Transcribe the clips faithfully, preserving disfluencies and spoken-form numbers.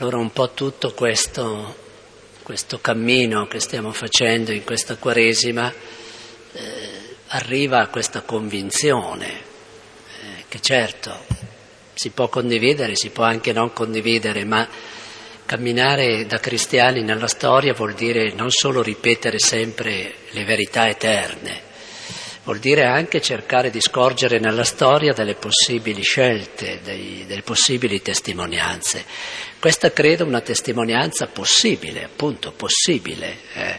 Allora un po' tutto questo, questo cammino che stiamo facendo in questa Quaresima eh, arriva a questa convinzione eh, che certo si può condividere, si può anche non condividere, ma camminare da cristiani nella storia vuol dire non solo ripetere sempre le verità eterne, vuol dire anche cercare di scorgere nella storia delle possibili scelte, dei, delle possibili testimonianze. Questa credo una testimonianza possibile, appunto possibile. Eh.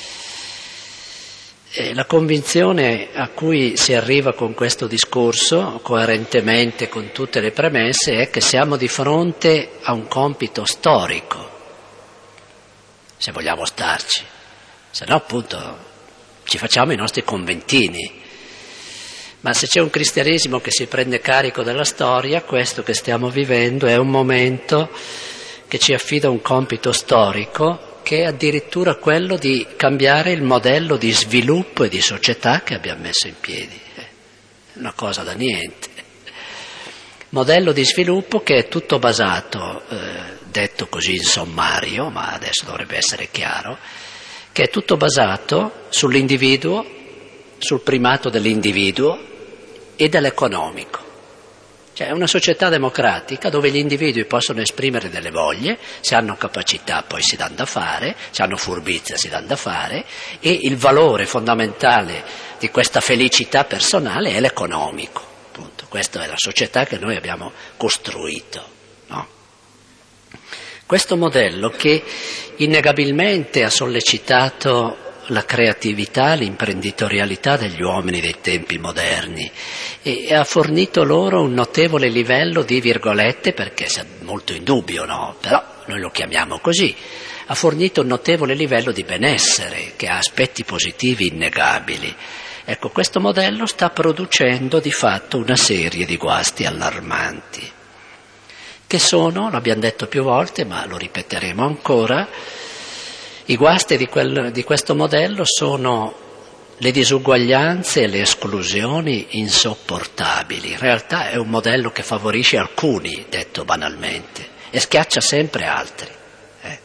E la convinzione a cui si arriva con questo discorso, coerentemente con tutte le premesse, è che siamo di fronte a un compito storico, se vogliamo starci, se no appunto ci facciamo i nostri conventini. Ma se c'è un cristianesimo che si prende carico della storia, questo che stiamo vivendo è un momento che ci affida un compito storico, che è addirittura quello di cambiare il modello di sviluppo e di società che abbiamo messo in piedi. È una cosa da niente. Modello di sviluppo che è tutto basato, eh, detto così in sommario, ma adesso dovrebbe essere chiaro, che è tutto basato sull'individuo, sul primato dell'individuo e dell'economico. Cioè è una società democratica dove gli individui possono esprimere delle voglie, se hanno capacità poi si danno da fare, se hanno furbizia si danno da fare, e il valore fondamentale di questa felicità personale è l'economico. Appunto. Questa è la società che noi abbiamo costruito, no? Questo modello che innegabilmente ha sollecitato la creatività, l'imprenditorialità degli uomini dei tempi moderni e ha fornito loro un notevole livello di virgolette, perché è molto in dubbio, no? Però noi lo chiamiamo così, ha fornito un notevole livello di benessere che ha aspetti positivi innegabili. Ecco, questo modello sta producendo di fatto una serie di guasti allarmanti, che sono, l'abbiamo detto più volte, ma lo ripeteremo ancora. I guasti di, quel, di questo modello sono le disuguaglianze e le esclusioni insopportabili. In realtà è un modello che favorisce alcuni, detto banalmente, e schiaccia sempre altri. Eh.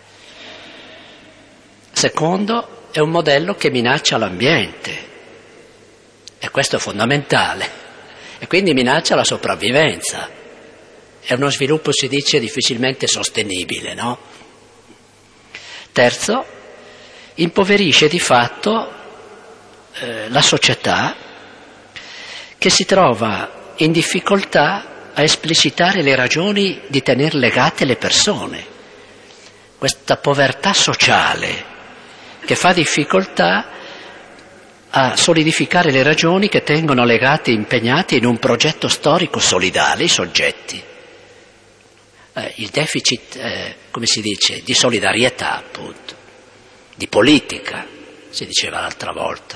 Secondo, è un modello che minaccia l'ambiente, e questo è fondamentale, e quindi minaccia la sopravvivenza. È uno sviluppo, si dice, difficilmente sostenibile, no? Terzo, impoverisce di fatto eh, la società che si trova in difficoltà a esplicitare le ragioni di tener legate le persone. Questa povertà sociale che fa difficoltà a solidificare le ragioni che tengono legati e impegnati in un progetto storico solidale i soggetti. Eh, il deficit, eh, come si dice, di solidarietà, appunto, di politica, si diceva l'altra volta.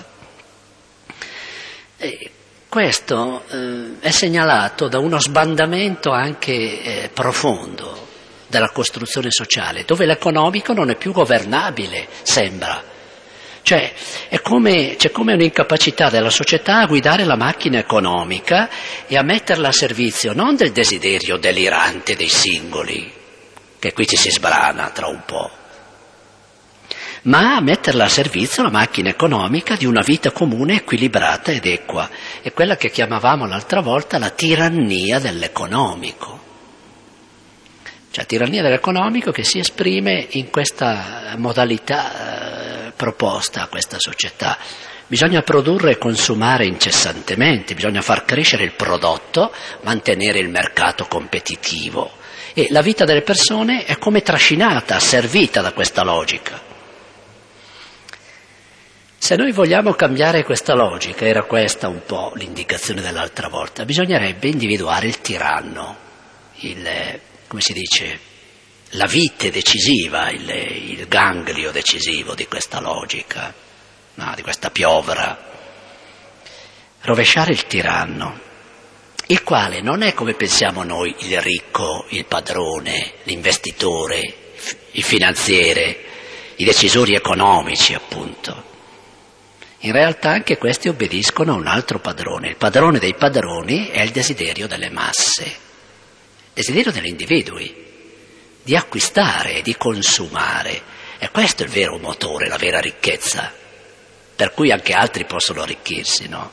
E questo eh, è segnalato da uno sbandamento anche eh, profondo della costruzione sociale, dove l'economico non è più governabile, sembra. Cioè è come, c'è come un'incapacità della società a guidare la macchina economica e a metterla a servizio non del desiderio delirante dei singoli, che qui ci si sbrana tra un po', ma a metterla a servizio la macchina economica di una vita comune equilibrata ed equa. È quella che chiamavamo l'altra volta la tirannia dell'economico. Cioè tirannia dell'economico che si esprime in questa modalità eh, proposta a questa società. Bisogna produrre e consumare incessantemente, bisogna far crescere il prodotto, mantenere il mercato competitivo. E la vita delle persone è come trascinata, asservita da questa logica. Se noi vogliamo cambiare questa logica, era questa un po' l'indicazione dell'altra volta, bisognerebbe individuare il tiranno, il, come si dice, la vite decisiva, il, il ganglio decisivo di questa logica, no, di questa piovra. Rovesciare il tiranno, il quale non è come pensiamo noi il ricco, il padrone, l'investitore, il finanziere, i decisori economici, appunto. In realtà anche questi obbediscono a un altro padrone. Il padrone dei padroni è il desiderio delle masse, il desiderio degli individui. di acquistare, di consumare. E questo è il vero motore, la vera ricchezza, per cui anche altri possono arricchirsi, no?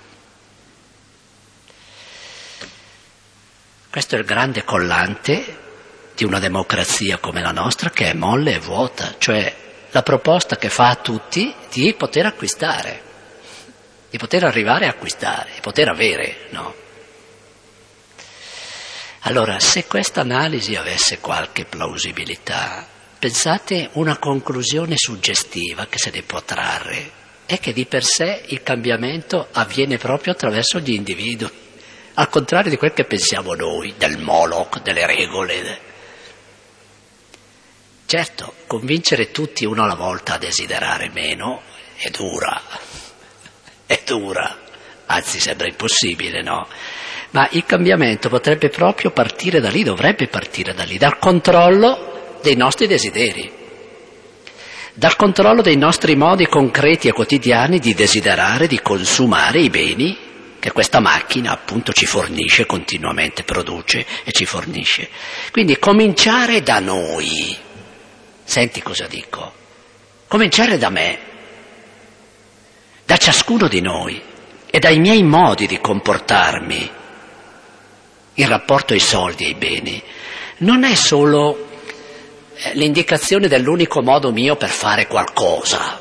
Questo è il grande collante di una democrazia come la nostra, che è molle e vuota, cioè la proposta che fa a tutti di poter acquistare, di poter arrivare a acquistare, di poter avere, no? Allora, se questa analisi avesse qualche plausibilità, pensate una conclusione suggestiva che se ne può trarre, è che di per sé il cambiamento avviene proprio attraverso gli individui, al contrario di quel che pensiamo noi, del Moloch, delle regole. Certo, convincere tutti uno alla volta a desiderare meno è dura, è dura, anzi sembra impossibile, no? Ma il cambiamento potrebbe proprio partire da lì, dovrebbe partire da lì, dal controllo dei nostri desideri, dal controllo dei nostri modi concreti e quotidiani di desiderare, di consumare i beni che questa macchina appunto ci fornisce continuamente, produce e ci fornisce. Quindi cominciare da noi. Senti cosa dico? Cominciare da me, da ciascuno di noi e dai miei modi di comportarmi in rapporto ai soldi e ai beni. Non è solo l'indicazione dell'unico modo mio per fare qualcosa,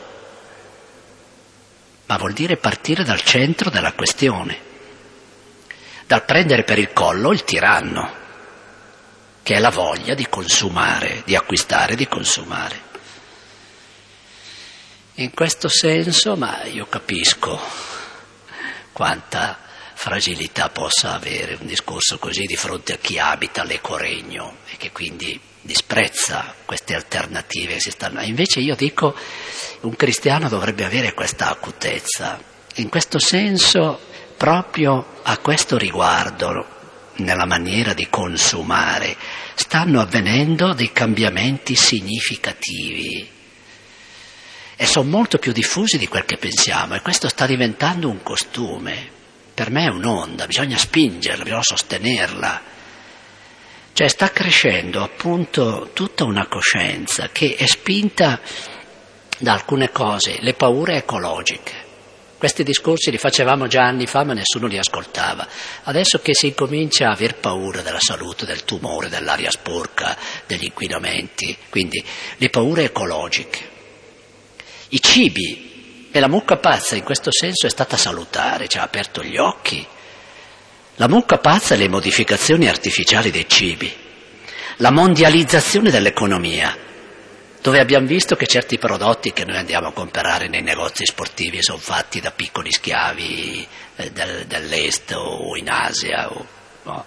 ma vuol dire partire dal centro della questione, dal prendere per il collo il tiranno, che è la voglia di consumare, di acquistare, di consumare. In questo senso, ma io capisco quanta fragilità possa avere un discorso così di fronte a chi abita l'ecoregno e che quindi disprezza queste alternative che si stanno. Invece io dico, un cristiano dovrebbe avere questa acutezza. In questo senso, proprio a questo riguardo, nella maniera di consumare, stanno avvenendo dei cambiamenti significativi e sono molto più diffusi di quel che pensiamo, e questo sta diventando un costume. Per me è un'onda, bisogna spingerla, bisogna sostenerla. Cioè sta crescendo appunto tutta una coscienza che è spinta da alcune cose, le paure ecologiche. Questi discorsi li facevamo già anni fa, ma nessuno li ascoltava. Adesso che si incomincia a aver paura della salute, del tumore, dell'aria sporca, degli inquinamenti, quindi le paure ecologiche. I cibi, e la mucca pazza in questo senso è stata salutare, ci ha aperto gli occhi. La mucca pazza e le modificazioni artificiali dei cibi, la mondializzazione dell'economia, dove abbiamo visto che certi prodotti che noi andiamo a comprare nei negozi sportivi sono fatti da piccoli schiavi eh, del, dell'est o in Asia. O, no.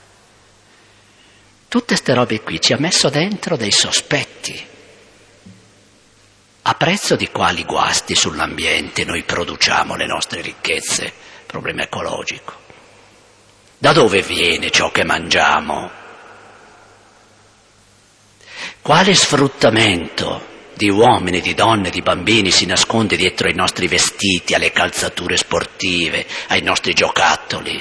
Tutte ste robe qui ci ha messo dentro dei sospetti. A prezzo di quali guasti sull'ambiente noi produciamo le nostre ricchezze? Problema ecologico. Da dove viene ciò che mangiamo? Quale sfruttamento di uomini, di donne, di bambini si nasconde dietro ai nostri vestiti, alle calzature sportive, ai nostri giocattoli?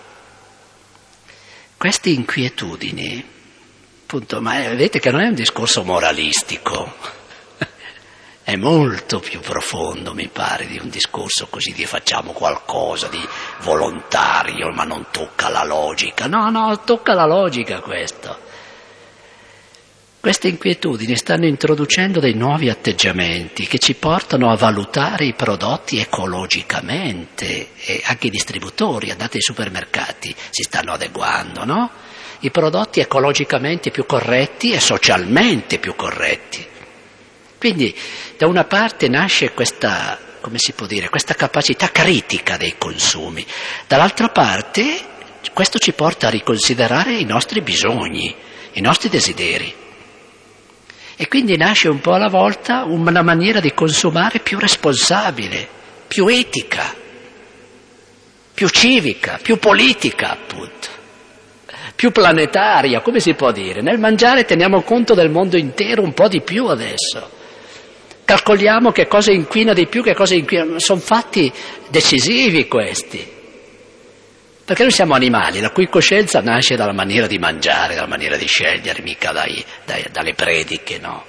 Queste inquietudini, appunto, ma vedete che non è un discorso moralistico, è molto più profondo, mi pare, di un discorso così di facciamo qualcosa di volontario, ma non tocca la logica. No, no, tocca la logica questo. Queste inquietudini stanno introducendo dei nuovi atteggiamenti che ci portano a valutare i prodotti ecologicamente, e anche i distributori, andate ai supermercati, si stanno adeguando, no? I prodotti ecologicamente più corretti e socialmente più corretti. Quindi da una parte nasce questa, come si può dire, questa capacità critica dei consumi, dall'altra parte questo ci porta a riconsiderare i nostri bisogni, i nostri desideri. E quindi nasce un po' alla volta una maniera di consumare più responsabile, più etica, più civica, più politica appunto, più planetaria, come si può dire? Nel mangiare teniamo conto del mondo intero un po' di più adesso. Calcoliamo che cosa inquina di più, che cosa inquina. Sono fatti decisivi questi. Perché noi siamo animali, la cui coscienza nasce dalla maniera di mangiare, dalla maniera di scegliere, mica dai, dai, dalle prediche, no?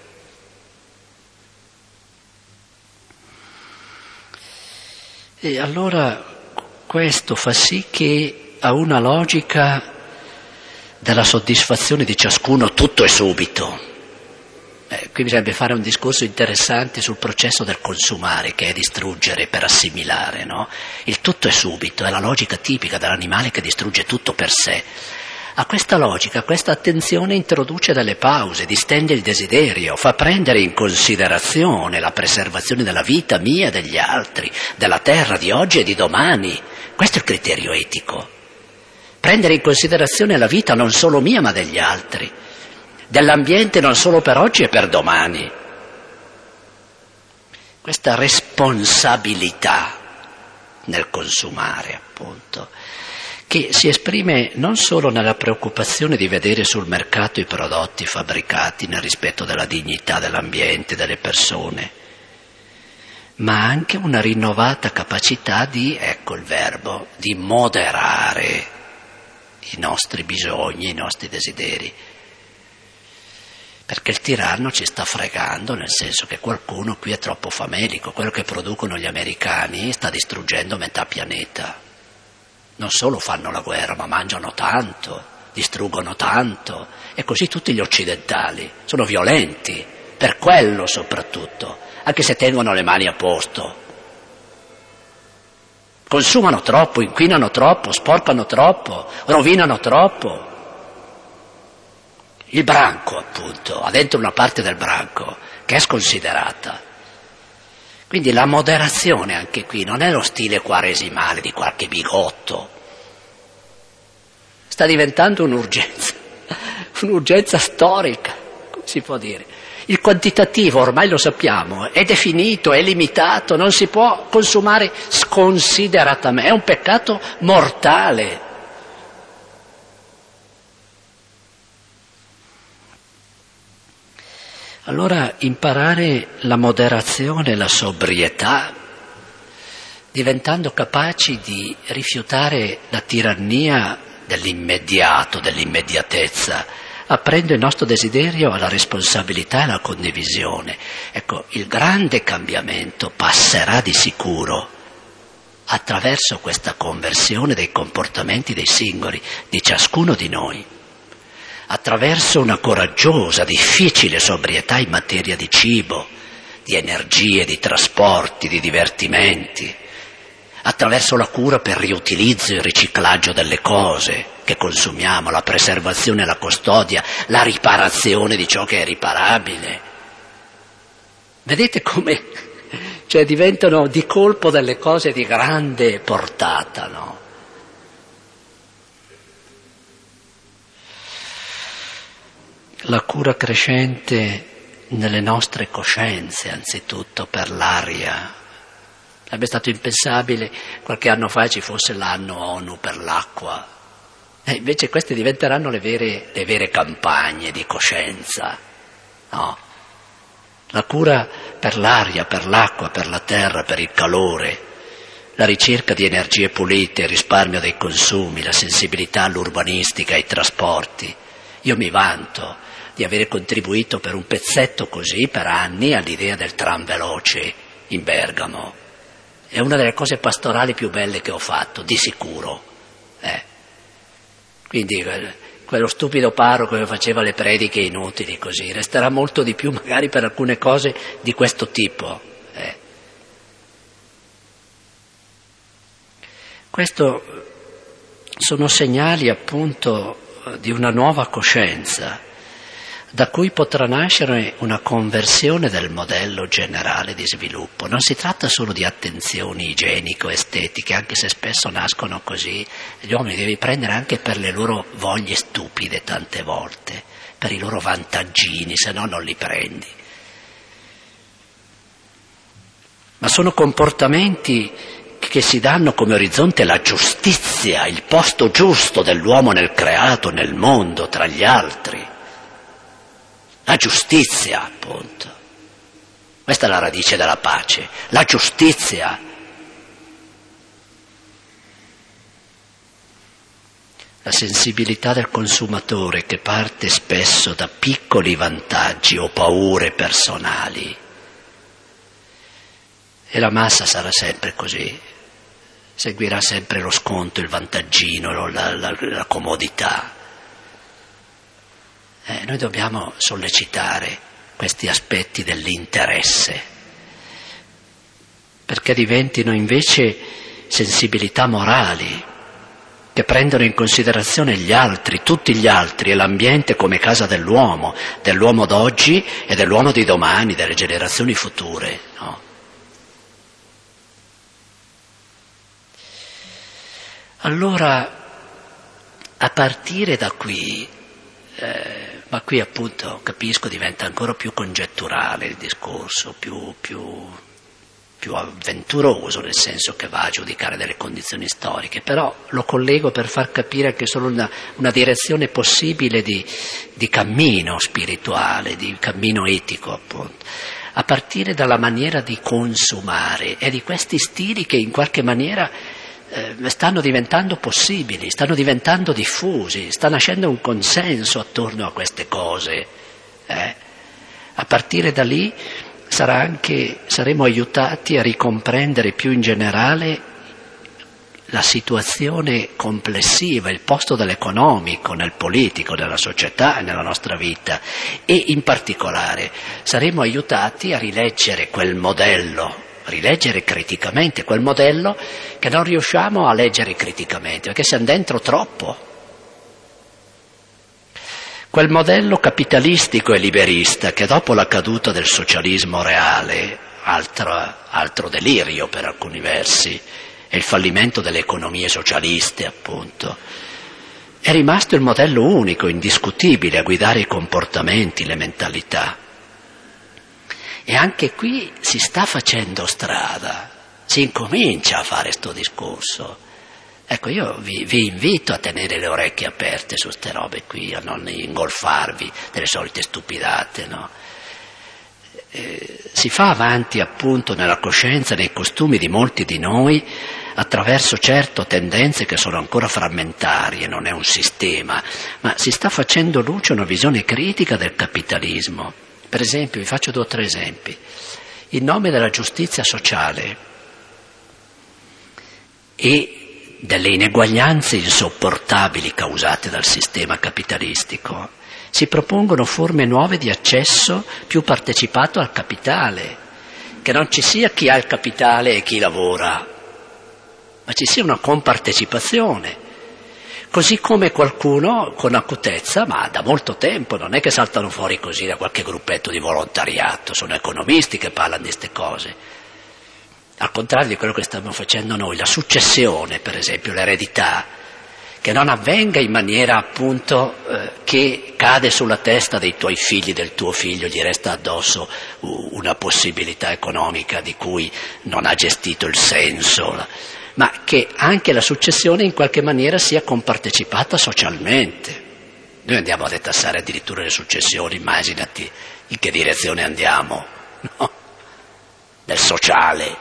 E allora questo fa sì che a una logica della soddisfazione di ciascuno tutto è subito. Eh, qui bisognerebbe fare un discorso interessante sul processo del consumare, che è distruggere per assimilare, no? Il tutto è subito, è la logica tipica dell'animale che distrugge tutto per sé. A questa logica, questa attenzione introduce delle pause, distende il desiderio, fa prendere in considerazione la preservazione della vita mia e degli altri, della terra di oggi e di domani. Questo è il criterio etico. Prendere in considerazione la vita non solo mia ma degli altri, dell'ambiente non solo per oggi e per domani. Questa responsabilità nel consumare, appunto, che si esprime non solo nella preoccupazione di vedere sul mercato i prodotti fabbricati nel rispetto della dignità dell'ambiente, delle persone, ma anche una rinnovata capacità di, ecco il verbo, di moderare i nostri bisogni, i nostri desideri. Perché il tiranno ci sta fregando, nel senso che qualcuno qui è troppo famelico, quello che producono gli americani sta distruggendo metà pianeta. Non solo fanno la guerra, ma mangiano tanto, distruggono tanto, e così tutti gli occidentali sono violenti, per quello soprattutto, anche se tengono le mani a posto. Consumano troppo, inquinano troppo, sporcano troppo, rovinano troppo. Il branco, appunto, ha dentro una parte del branco che è sconsiderata. Quindi la moderazione anche qui non è lo stile quaresimale di qualche bigotto. Sta diventando un'urgenza, un'urgenza storica, come si può dire. Il quantitativo, ormai lo sappiamo, è definito, è limitato, non si può consumare sconsideratamente, è un peccato mortale. Allora imparare la moderazione e la sobrietà, diventando capaci di rifiutare la tirannia dell'immediato, dell'immediatezza, aprendo il nostro desiderio alla responsabilità e alla condivisione. Ecco, il grande cambiamento passerà di sicuro attraverso questa conversione dei comportamenti dei singoli, di ciascuno di noi, attraverso una coraggiosa, difficile sobrietà in materia di cibo, di energie, di trasporti, di divertimenti, attraverso la cura per riutilizzo e riciclaggio delle cose che consumiamo, la preservazione e la custodia, la riparazione di ciò che è riparabile. Vedete come cioè, diventano di colpo delle cose di grande portata, no? La cura crescente nelle nostre coscienze, anzitutto per l'aria. Sarebbe stato impensabile qualche anno fa ci fosse l'anno ONU per l'acqua. E invece queste diventeranno le vere, le vere campagne di coscienza, no? La cura per l'aria, per l'acqua, per la terra, per il calore, la ricerca di energie pulite, il risparmio dei consumi, la sensibilità all'urbanistica, ai trasporti. Io mi vanto di avere contribuito per un pezzetto così per anni all'idea del tram veloce in Bergamo. È una delle cose pastorali più belle che ho fatto, di sicuro. Eh. Quindi quello stupido parroco che faceva le prediche inutili così, resterà molto di più magari per alcune cose di questo tipo. Eh. Questo sono segnali appunto di una nuova coscienza, da cui potrà nascere una conversione del modello generale di sviluppo. Non si tratta solo di attenzioni igienico-estetiche, anche se spesso nascono così. Gli uomini devi prendere anche per le loro voglie stupide tante volte, per i loro vantaggini, se no non li prendi. Ma sono comportamenti che si danno come orizzonte la giustizia, il posto giusto dell'uomo nel creato, nel mondo, tra gli altri. La giustizia, appunto. Questa è la radice della pace, la giustizia. la sensibilità del consumatore che parte spesso da piccoli vantaggi o paure personali. E la massa sarà sempre così, seguirà sempre lo sconto, il vantaggino, la, la, la comodità. Eh, noi dobbiamo sollecitare questi aspetti dell'interesse, perché diventino invece sensibilità morali, che prendono in considerazione gli altri, tutti gli altri, e l'ambiente come casa dell'uomo, dell'uomo d'oggi e dell'uomo di domani, delle generazioni future, no? Allora, a partire da qui, eh, ma qui appunto capisco diventa ancora più congetturale il discorso, più, più, più avventuroso, nel senso che va a giudicare delle condizioni storiche, però lo collego per far capire che è solo una, una direzione possibile di, di cammino spirituale, di cammino etico appunto, a partire dalla maniera di consumare e di questi stili che in qualche maniera stanno diventando possibili, stanno diventando diffusi, sta nascendo un consenso attorno a queste cose. Eh? A partire da lì sarà anche, saremo aiutati a ricomprendere più in generale la situazione complessiva, il posto dell'economico, nel politico, nella società e nella nostra vita, e in particolare saremo aiutati a rileggere quel modello, rileggere criticamente quel modello che non riusciamo a leggere criticamente, perché siamo dentro troppo. Quel modello capitalistico e liberista che dopo la caduta del socialismo reale, altro, altro delirio per alcuni versi, e il fallimento delle economie socialiste appunto, è rimasto il modello unico, indiscutibile, a guidare i comportamenti, le mentalità. E anche qui si sta facendo strada, si incomincia a fare sto discorso. Ecco, io vi, vi invito a tenere le orecchie aperte su ste robe qui, a non ingolfarvi delle solite stupidate, no? Eh, si fa avanti appunto nella coscienza, nei costumi di molti di noi, attraverso certo tendenze che sono ancora frammentarie, non è un sistema, ma si sta facendo luce una visione critica del capitalismo. Per esempio, vi faccio due o tre esempi. In nome della giustizia sociale e delle ineguaglianze insopportabili causate dal sistema capitalistico, si propongono forme nuove di accesso più partecipato al capitale, che non ci sia chi ha il capitale e chi lavora, ma ci sia una compartecipazione. Così come qualcuno con acutezza, ma da molto tempo, non è che saltano fuori così da qualche gruppetto di volontariato, sono economisti che parlano di queste cose. Al contrario di quello che stiamo facendo noi, la successione, per esempio, l'eredità, che non avvenga in maniera appunto eh, che cade sulla testa dei tuoi figli, del tuo figlio, gli resta addosso una possibilità economica di cui non ha gestito il senso, ma che anche la successione in qualche maniera sia compartecipata socialmente. Noi andiamo a detassare addirittura le successioni, immaginati in che direzione andiamo, no? Del sociale.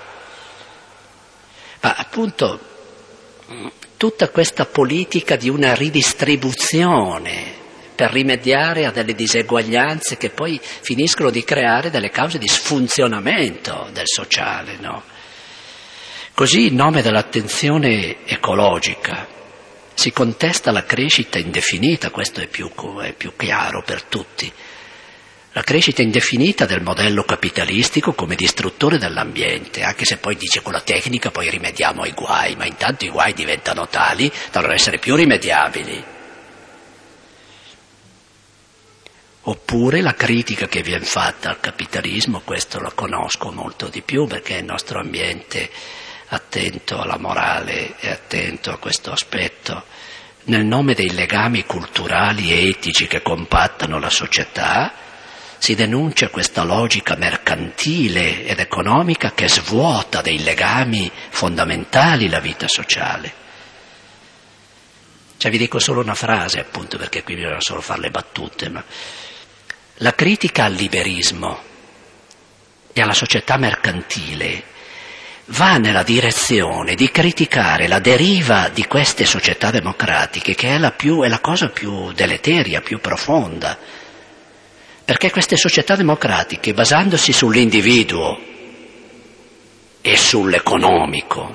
Ma appunto tutta questa politica di una ridistribuzione per rimediare a delle diseguaglianze che poi finiscono di creare delle cause di sfunzionamento del sociale, no? Così, in nome dell'attenzione ecologica, si contesta la crescita indefinita, questo è più, è più chiaro per tutti, la crescita indefinita del modello capitalistico come distruttore dell'ambiente, anche se poi dice con la tecnica poi rimediamo ai guai, ma intanto i guai diventano tali da non essere più rimediabili. Oppure la critica che viene fatta al capitalismo, questo lo conosco molto di più perché il nostro ambiente attento alla morale e attento a questo aspetto, nel nome dei legami culturali e etici che compattano la società, si denuncia questa logica mercantile ed economica che svuota dei legami fondamentali la vita sociale. Cioè vi dico solo una frase appunto perché qui bisogna solo fare le battute, ma la critica al liberismo e alla società mercantile va nella direzione di criticare la deriva di queste società democratiche, che è la, più, è la cosa più deleteria, più profonda. Perché queste società democratiche, basandosi sull'individuo e sull'economico,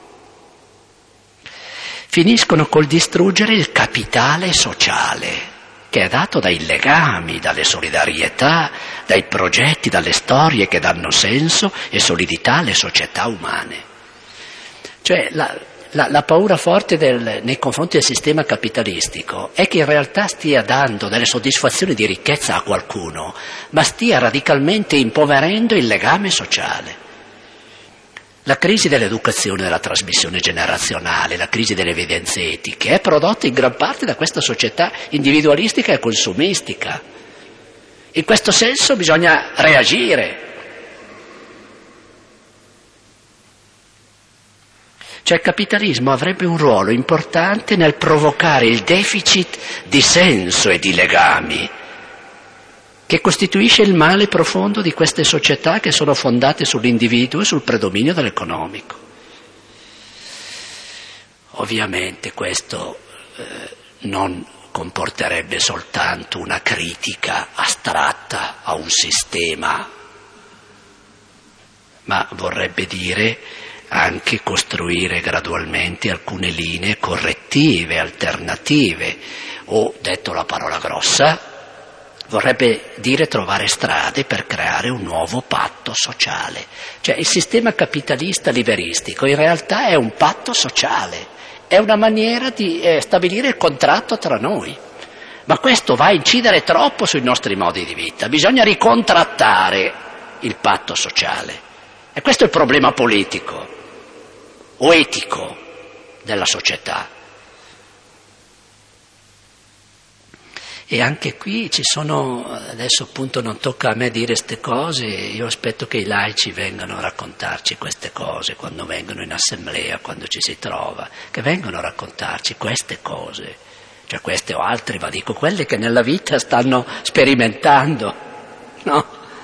finiscono col distruggere il capitale sociale, che è dato dai legami, dalle solidarietà, dai progetti, dalle storie che danno senso e solidità alle società umane. Cioè la, la, la paura forte del, nei confronti del sistema capitalistico è che in realtà stia dando delle soddisfazioni di ricchezza a qualcuno, ma stia radicalmente impoverendo il legame sociale. La crisi dell'educazione, della trasmissione generazionale, la crisi delle evidenze etiche è prodotta in gran parte da questa società individualistica e consumistica. In questo senso bisogna reagire. Cioè il capitalismo avrebbe un ruolo importante nel provocare il deficit di senso e di legami, che costituisce il male profondo di queste società che sono fondate sull'individuo e sul predominio dell'economico. Ovviamente questo eh, non comporterebbe soltanto una critica astratta a un sistema, ma vorrebbe dire anche costruire gradualmente alcune linee correttive, alternative, o, detto la parola grossa, vorrebbe dire trovare strade per creare un nuovo patto sociale. Cioè il sistema capitalista liberistico in realtà è un patto sociale, è una maniera di eh, stabilire il contratto tra noi. Ma questo va a incidere troppo sui nostri modi di vita, bisogna ricontrattare il patto sociale. E questo è il problema politico o etico della società. E anche qui ci sono, adesso appunto non tocca a me dire queste cose, io aspetto che i laici vengano a raccontarci queste cose quando vengono in assemblea, quando ci si trova, che vengano a raccontarci queste cose, cioè queste o altre, ma dico quelle che nella vita stanno sperimentando, no?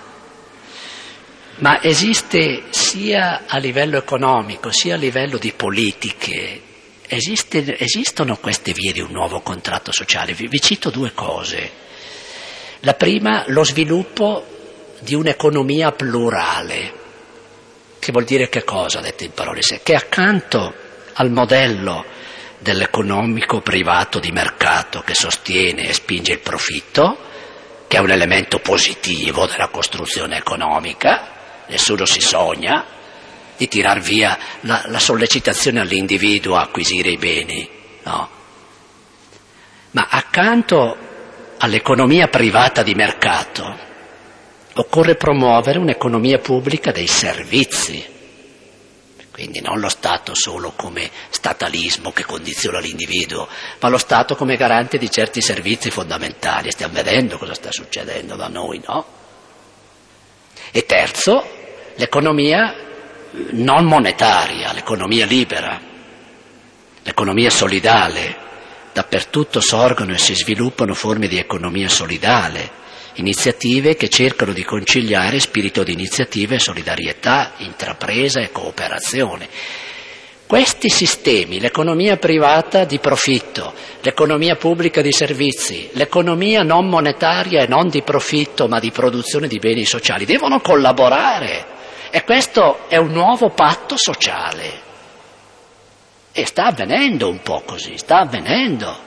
Ma esiste sia a livello economico, sia a livello di politiche, Esiste, esistono queste vie di un nuovo contratto sociale. Vi, vi cito due cose. La prima, lo sviluppo di un'economia plurale, che vuol dire che cosa, detto in parole secche? Che accanto al modello dell'economico privato di mercato che sostiene e spinge il profitto, che è un elemento positivo della costruzione economica, nessuno si sogna di tirar via la, la sollecitazione all'individuo a acquisire i beni, no? Ma accanto all'economia privata di mercato occorre promuovere un'economia pubblica dei servizi, quindi non lo Stato solo come statalismo che condiziona l'individuo, ma lo Stato come garante di certi servizi fondamentali. Stiamo vedendo cosa sta succedendo da noi, no? E terzo, l'economia non monetaria, l'economia libera, l'economia solidale. Dappertutto sorgono e si sviluppano forme di economia solidale, iniziative che cercano di conciliare spirito di iniziativa e solidarietà, intrapresa e cooperazione. Questi sistemi, l'economia privata di profitto, l'economia pubblica di servizi, l'economia non monetaria e non di profitto ma di produzione di beni sociali, devono collaborare. E questo è un nuovo patto sociale. E sta avvenendo un po' così, sta avvenendo.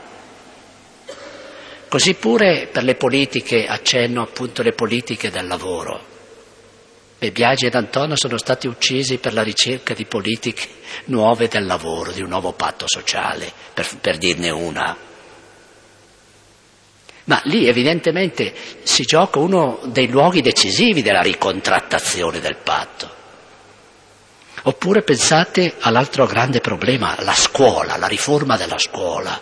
Così pure per le politiche, accenno appunto alle politiche del lavoro. E Biagi ed Antonio sono stati uccisi per la ricerca di politiche nuove del lavoro, di un nuovo patto sociale, per, per dirne una. Ma lì evidentemente si gioca uno dei luoghi decisivi della ricontrattazione del patto. Oppure pensate all'altro grande problema, la scuola, la riforma della scuola.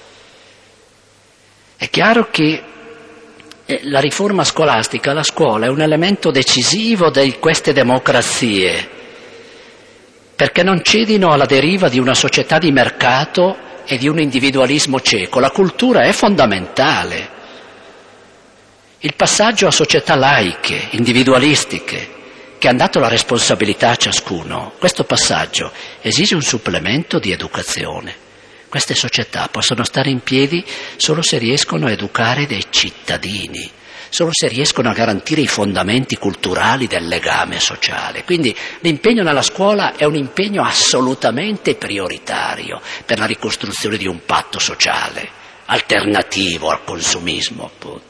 È chiaro che la riforma scolastica, la scuola, è un elemento decisivo di queste democrazie, perché non cedino alla deriva di una società di mercato e di un individualismo cieco. La cultura è fondamentale. Il passaggio a società laiche, individualistiche, che hanno dato la responsabilità a ciascuno, questo passaggio esige un supplemento di educazione. Queste società possono stare in piedi solo se riescono a educare dei cittadini, solo se riescono a garantire i fondamenti culturali del legame sociale. Quindi l'impegno nella scuola è un impegno assolutamente prioritario per la ricostruzione di un patto sociale, alternativo al consumismo, appunto.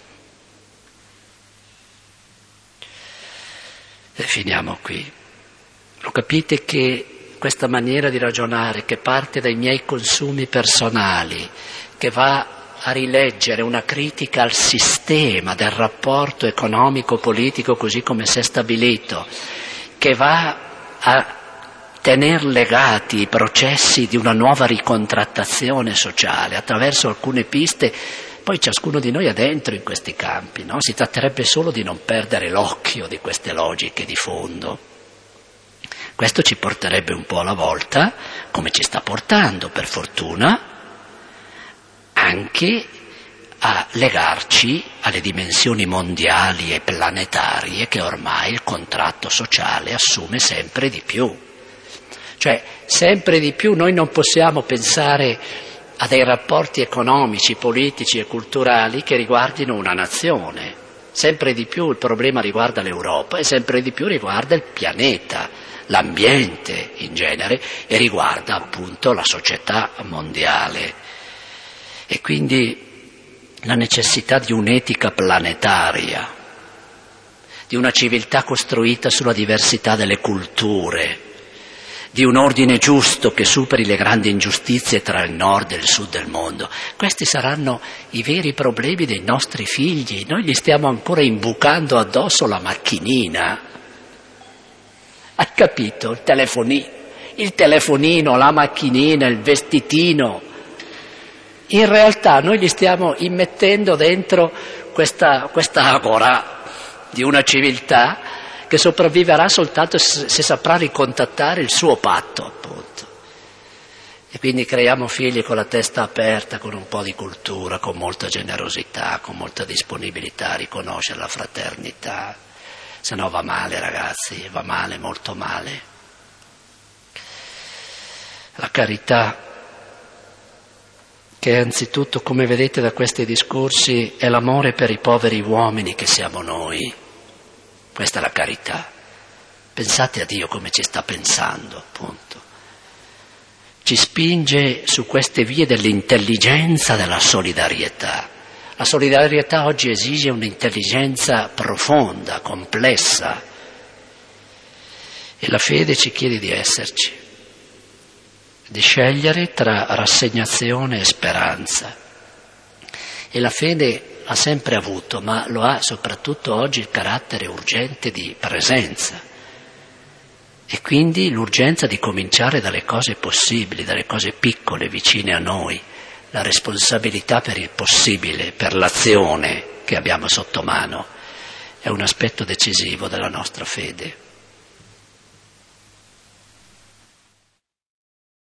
E finiamo qui. Lo capite che questa maniera di ragionare, che parte dai miei consumi personali, che va a rileggere una critica al sistema del rapporto economico-politico così come si è stabilito, che va a tener legati i processi di una nuova ricontrattazione sociale attraverso alcune piste. Poi ciascuno di noi è dentro in questi campi, no? Si tratterebbe solo di non perdere l'occhio di queste logiche di fondo. Questo ci porterebbe un po' alla volta, come ci sta portando per fortuna, anche a legarci alle dimensioni mondiali e planetarie che ormai il contratto sociale assume sempre di più. Cioè, sempre di più noi non possiamo pensare a dei rapporti economici, politici e culturali che riguardino una nazione. Sempre di più il problema riguarda l'Europa e sempre di più riguarda il pianeta, l'ambiente in genere, e riguarda appunto la società mondiale. E quindi la necessità di un'etica planetaria, di una civiltà costruita sulla diversità delle culture, di un ordine giusto che superi le grandi ingiustizie tra il nord e il sud del mondo. Questi saranno i veri problemi dei nostri figli. Noi gli stiamo ancora imbucando addosso la macchinina. Hai capito? Il telefonino, il telefonino, la macchinina, il vestitino. In realtà noi gli stiamo immettendo dentro questa, questa agora di una civiltà che sopravviverà soltanto se saprà ricontattare il suo patto, appunto. E quindi creiamo figli con la testa aperta, con un po' di cultura, con molta generosità, con molta disponibilità a riconoscere la fraternità. Se no va male, ragazzi, va male, molto male. La carità, che anzitutto, come vedete da questi discorsi, è l'amore per i poveri uomini che siamo noi. Questa è la carità. Pensate a Dio come ci sta pensando, appunto. Ci spinge su queste vie dell'intelligenza, della solidarietà. La solidarietà oggi esige un'intelligenza profonda, complessa. E la fede ci chiede di esserci, di scegliere tra rassegnazione e speranza. E la fede ha sempre avuto, ma lo ha soprattutto oggi, il carattere urgente di presenza. E quindi l'urgenza di cominciare dalle cose possibili, dalle cose piccole, vicine a noi, la responsabilità per il possibile, per l'azione che abbiamo sotto mano, è un aspetto decisivo della nostra fede.